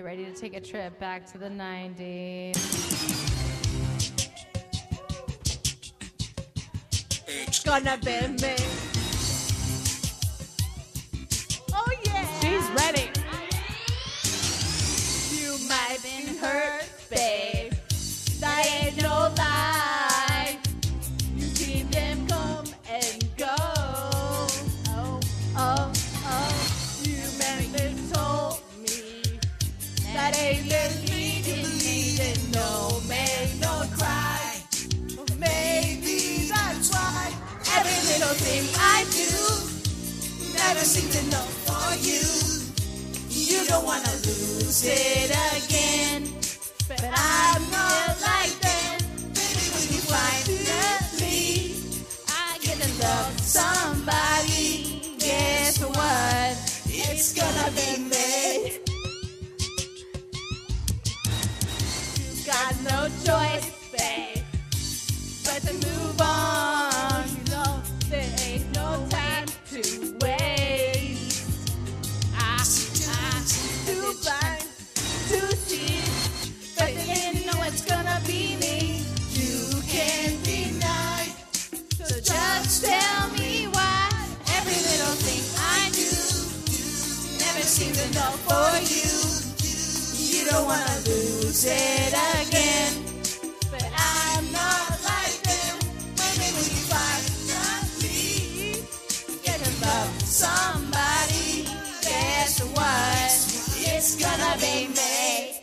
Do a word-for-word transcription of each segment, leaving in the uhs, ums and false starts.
Ready to take a trip back to the nineties. It's gonna be me. Oh yeah. She's ready. You might be hurt, babe. That ain't no lie. You seen them come and go. Oh, oh, oh. You never told me that ain't the meaning, needing no make no cry. But maybe that's why every little thing I do never seems enough for you. You don't wanna lose it again, but I'm not like them. Baby, when you finally I get to love somebody, guess what? It's gonna be me. You got no choice, babe, but to move on. You know there ain't no time to waste. I, I, too blind to see, but you know it's gonna be me. You can't deny, so just tell me why every little thing I do never seems enough for you. You don't wanna lose it again, but I'm not like them. Maybe when you finally get to love somebody, guess what? It's gonna be me.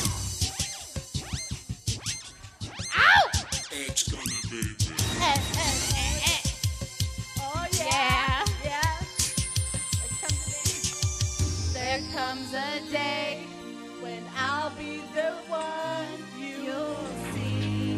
Ow! It's gonna be me. Eh, eh, eh, eh. Oh yeah, yeah. There comes a day when I'll be the one you'll see.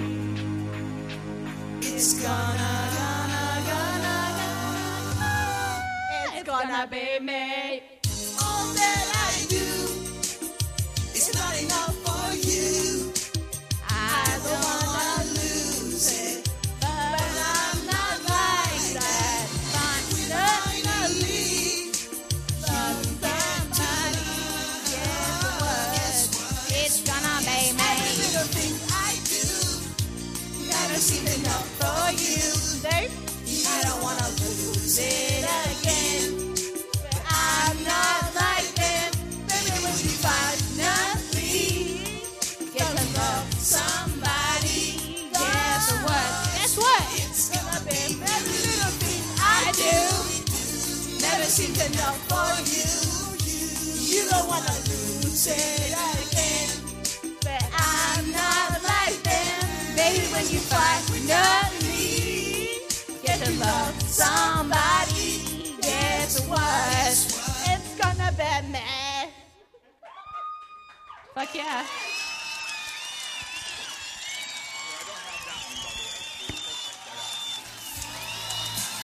It's gonna, gonna, gonna, gonna, it's gonna be me. All that I do is not enough for you. I don't wanna lose it, but I'm not like that. Finally, love somebody, guess what? It's gonna be me. Every little thing I do never seems enough for you. I don't wanna lose it again, but I'm not like them. Baby, when you finally get to love somebody, guess what? Guess what? It's gonna be every little thing I do never seems enough for you. You don't wanna lose it again, but I'm not like them. Baby, when you finally get to love somebody, guess what? It's gonna be me. Fuck yeah.